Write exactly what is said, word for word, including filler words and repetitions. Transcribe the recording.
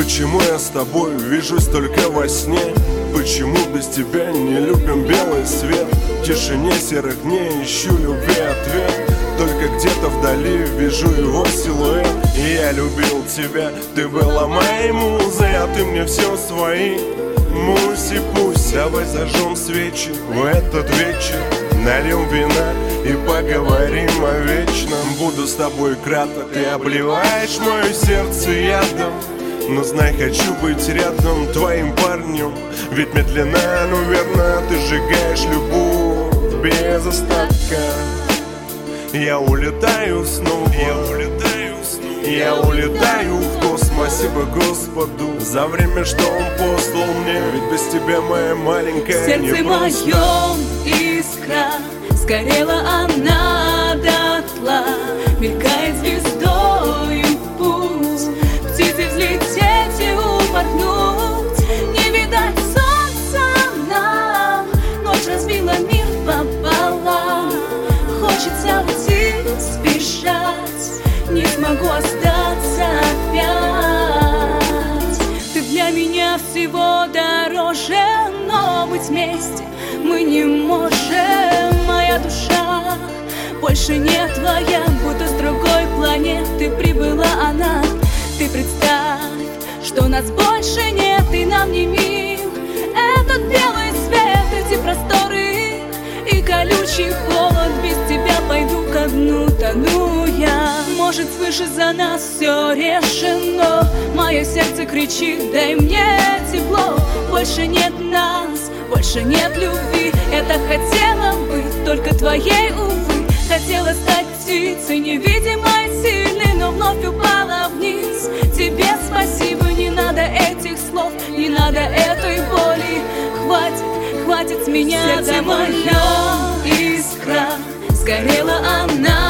Почему я с тобой вижусь только во сне? Почему без тебя не любим белый свет? В тишине серых дней ищу любви ответ. Только где-то вдали вижу его силуэт. И я любил тебя, ты была моей музой, а ты мне все свои. Муси, пусть, давай зажжем свечи в этот вечер, нальем вина и поговорим о вечном. Буду с тобой краток, ты обливаешь мое сердце ядом. Но знай, хочу быть рядом твоим парнем. Ведь медленно, но верно ты сжигаешь любовь без остатка. Я улетаю снова, я улетаю снова, я улетаю в космос. Спасибо Господу за время, что Он послал мне. Ведь без тебя моя маленькая сердце не просто. моем искра, сгорела она дотла, мелькает звездою путь, птицы взлететь и упорхнуть. Не видать солнца нам, ночь разбила мир пополам. Хочется уйти, сбежать, не смогу остаться опять. Ты для меня всего дороже, но быть вместе мы не можем. Моя душа больше не твоя, будто с другой планеты прибыла она. Ты представь, что нас больше нет и нам не мил этот белый свет, эти просторы и колючий холод. Без тебя пойду ко дну, тону я. Может, свыше за нас все решено. Мое сердце кричит, дай мне тепло. Больше нет нас, больше нет любви. Это хотела быть только твоей, увы. Хотела стать птицей невидимой, сильной, но вновь упала вниз. Тебе спасибо, не надо этих слов, не надо этой боли. Хватит, хватит с меня домой. Искра, сгорела она